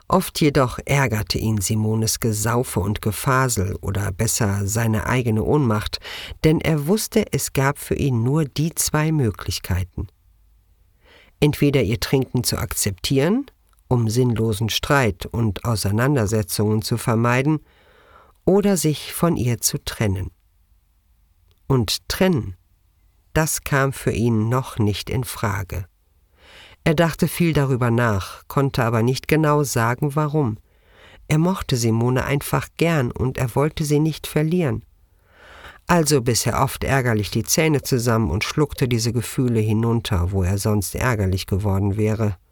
Oft jedoch ärgerte ihn Simones Gesaufe und Gefasel oder besser seine eigene Ohnmacht, denn er wusste, es gab für ihn nur die 2 Möglichkeiten. Entweder ihr Trinken zu akzeptieren, um sinnlosen Streit und Auseinandersetzungen zu vermeiden, oder sich von ihr zu trennen. Und trennen, das kam für ihn noch nicht in Frage. Er dachte viel darüber nach, konnte aber nicht genau sagen, warum. Er mochte Simone einfach gern und er wollte sie nicht verlieren. Also biss er oft ärgerlich die Zähne zusammen und schluckte diese Gefühle hinunter, wo er sonst ärgerlich geworden wäre.